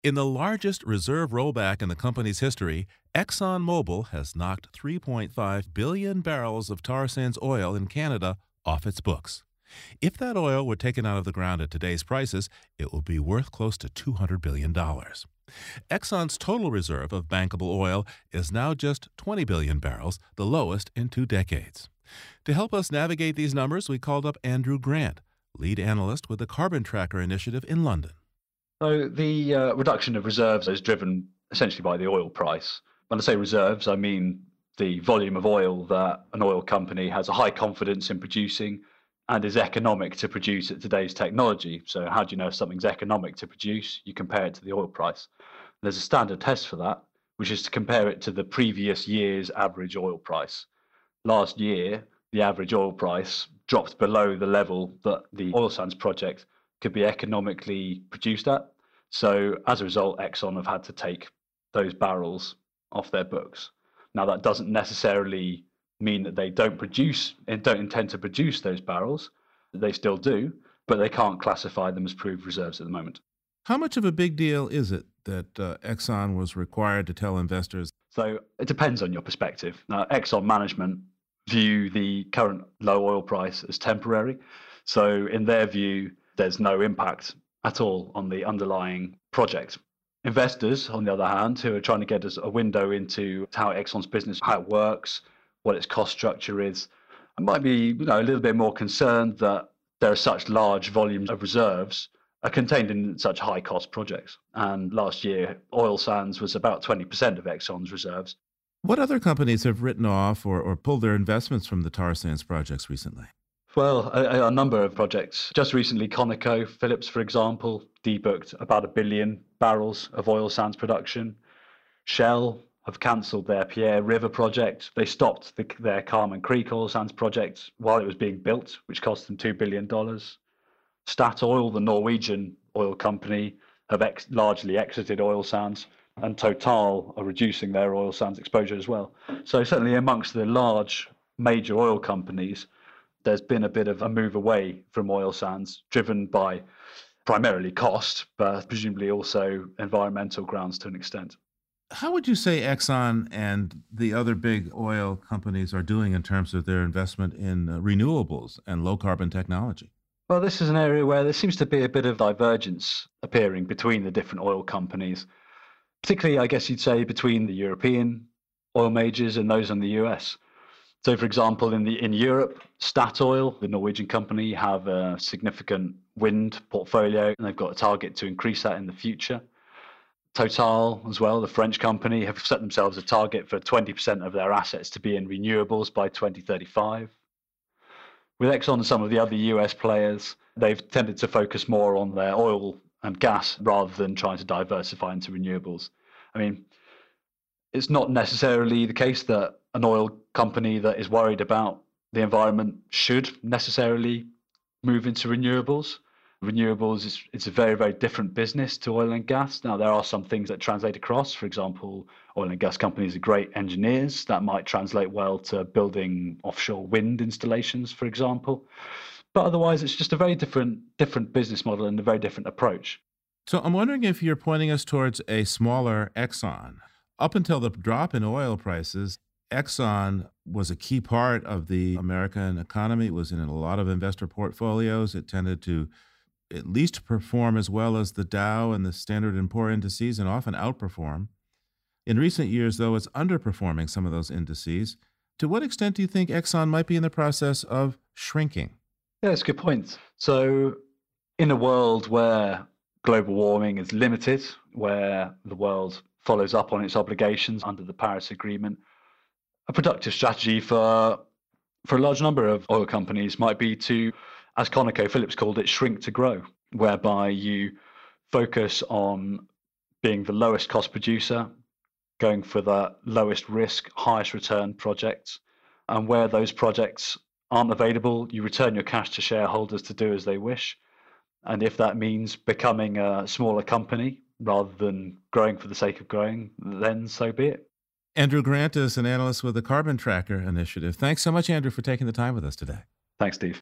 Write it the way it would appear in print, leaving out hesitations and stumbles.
In the largest reserve rollback in the company's history, ExxonMobil has knocked 3.5 billion barrels of tar sands oil in Canada off its books. If that oil were taken out of the ground at today's prices, it would be worth close to $200 billion. Exxon's total reserve of bankable oil is now just 20 billion barrels, the lowest in 2 decades. To help us navigate these numbers, we called up Andrew Grant, lead analyst with the Carbon Tracker Initiative in London. So the reduction of reserves is driven essentially by the oil price. When I say reserves, I mean the volume of oil that an oil company has a high confidence in producing and is economic to produce at today's technology. So how do you know if something's economic to produce? You compare it to the oil price. There's a standard test for that, which is to compare it to the previous year's average oil price. Last year, the average oil price dropped below the level that the oil sands project could be economically produced at. So as a result, Exxon have had to take those barrels off their books. Now, that doesn't necessarily mean that they don't produce and don't intend to produce those barrels. They still do, but they can't classify them as proved reserves at the moment. How much of a big deal is it that Exxon was required to tell investors? So it depends on your perspective. Now, Exxon management view the current low oil price as temporary. So in their view, there's no impact at all on the underlying project. Investors, on the other hand, who are trying to get us a window into how Exxon's business, how it works, what its cost structure is, might be a little bit more concerned that there are such large volumes of reserves are contained in such high cost projects. And last year, oil sands was about 20% of Exxon's reserves. What other companies have written off or pulled their investments from the tar sands projects recently? Well, a number of projects. Just recently, ConocoPhillips, for example, debooked about 1 billion barrels of oil sands production. Shell have cancelled their Pierre River project. They stopped their Carmon Creek oil sands project while it was being built, which cost them $2 billion. Statoil, the Norwegian oil company, have largely exited oil sands, and Total are reducing their oil sands exposure as well. So certainly amongst the large major oil companies, there's been a bit of a move away from oil sands, driven by primarily cost, but presumably also environmental grounds to an extent. How would you say Exxon and the other big oil companies are doing in terms of their investment in renewables and low carbon technology? Well, this is an area where there seems to be a bit of divergence appearing between the different oil companies, particularly, I guess you'd say, between the European oil majors and those in the US. So, for example, in Europe, Statoil, the Norwegian company, have a significant wind portfolio, and they've got a target to increase that in the future. Total, as well, the French company, have set themselves a target for 20% of their assets to be in renewables by 2035. With Exxon and some of the other US players, they've tended to focus more on their oil and gas rather than trying to diversify into renewables. I mean, it's not necessarily the case that an oil company that is worried about the environment should necessarily move into renewables. Renewables it's a very, very different business to oil and gas. Now, there are some things that translate across. For example, oil and gas companies are great engineers. That might translate well to building offshore wind installations, for example. But otherwise, it's just a very different business model and a very different approach. So I'm wondering if you're pointing us towards a smaller Exxon. Up until the drop in oil prices, Exxon was a key part of the American economy. It was in a lot of investor portfolios. It tended to at least perform as well as the Dow and the Standard and Poor indices, and often outperform. In recent years, though, it's underperforming some of those indices. To what extent do you think Exxon might be in the process of shrinking? Yeah, that's a good point. So in a world where global warming is limited, where the world follows up on its obligations under the Paris Agreement, a productive strategy for a large number of oil companies might be to, as ConocoPhillips called it, shrink to grow, whereby you focus on being the lowest cost producer, going for the lowest risk, highest return projects, and where those projects aren't available, you return your cash to shareholders to do as they wish. And if that means becoming a smaller company rather than growing for the sake of growing, then so be it. Andrew Grant is an analyst with the Carbon Tracker Initiative. Thanks so much, Andrew, for taking the time with us today. Thanks, Steve.